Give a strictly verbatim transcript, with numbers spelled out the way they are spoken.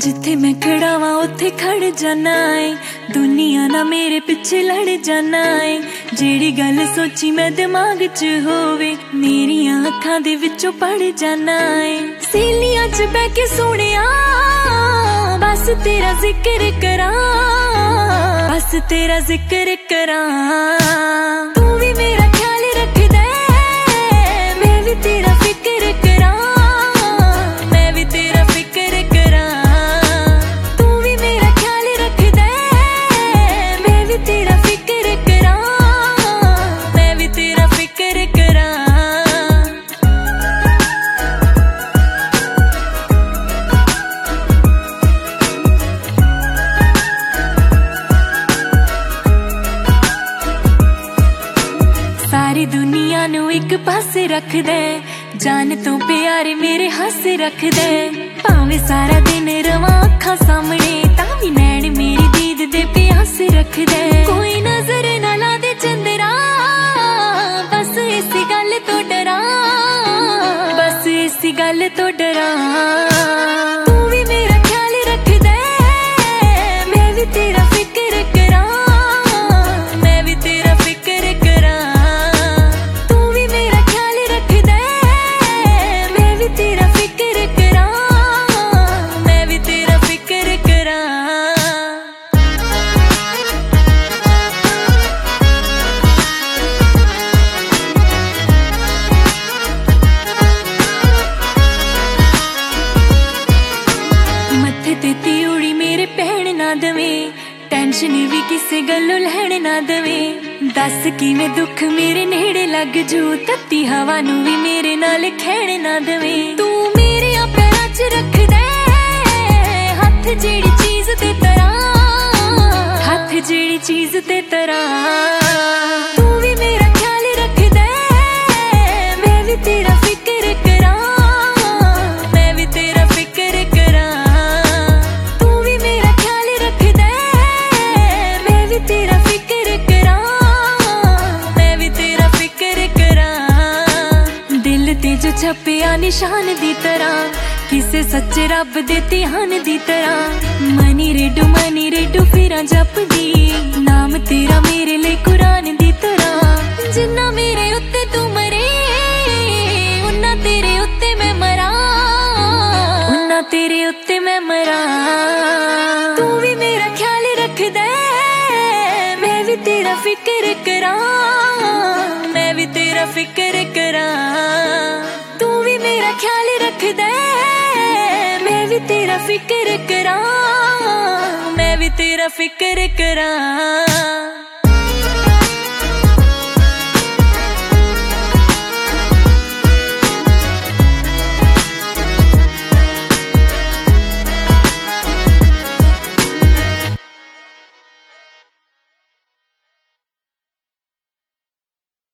जिथे मैं खड़ा वां उत्थे खड़ जाना है, दुनिया ना मेरे पिछे लड़ जाना है। जेड़ी गल सोची मैं दिमाग च होवे, मेरियां अखां दे विचों पढ़ जाना है। सहेलियां च बैठ के सुनिया बस तेरा जिक्र करां, बस तेरा जिक्र करां। तू भी मेरा ख्याल रखदा है, मैं भी तेरा फिक्र करां, मैं भी तेरा फिक्र करां। तू भी मेरा ख्याल रखदा है, मैं भी तेरा फिक्र करां, मैं भी तेरा फिक्र करां। सारी दुनिया नू एक पासे रख दे, जान तो प्यारे मेरे हासे रख दे। भावे सारा दिन रवां अखां सामने, तां भी नैन मेरी दीद दे प्यासे रख दे। कोई नजर ना ला दे चंदरा, बस इसी गल तो डरां, बस इसी गल तो डरां। तू भी मेरा ख्याल रखदा है, मैं भी तेरा फिक्र करां, मैं भी तेरा फिक्र करां। तेरा फिक्र करां, मैं भी तेरा फिक्र करां। मत्थे ते त्यूड़ी मेरे पैण ना दवे, टेंशन भी किसे गल्लों लैण ना दवे। दस किवें दुख मेरे नेड़े लग जू, तत्ती हवा नू भी मेरे नाल खैण ना दवे। तू मेरे पैरां च रख दे हथ, जेड़ी चीज ते तरां, हथ जेड़ी चीज ते तरां। तू भी मेरा ख्याल रखदा है, मैं भी तेरा फिक्र करां, मैं भी तेरा फिक्र करां। तू भी मेरा ख्याल रखदा है, मैं भी तेरा फिक्र करां, मैं भी तेरा फिक्र करां। दिल ते जो छपिया निशान दी तरह, किसे सच्चे रब दे ध्यान दी तरह। मनी रेडू मनी रेडू फिरां जपदी, नाम तेरा मेरे लिए कुरान दी तरह। जिन्ना मेरे उत्ते तू मरे, उन्ना तेरे उत्ते मैं मरां, उन्ना तेरे उत्ते मैं मरां। तू भी मेरा ख्याल रखदा है, मैं भी तेरा फिक्र करां, मैं भी तेरा फिक्र करां। तू भी मेरा ख्याल रखदा है, मैं भी तेरा फिक्र करां, मैं भी तेरा फिक्र करां।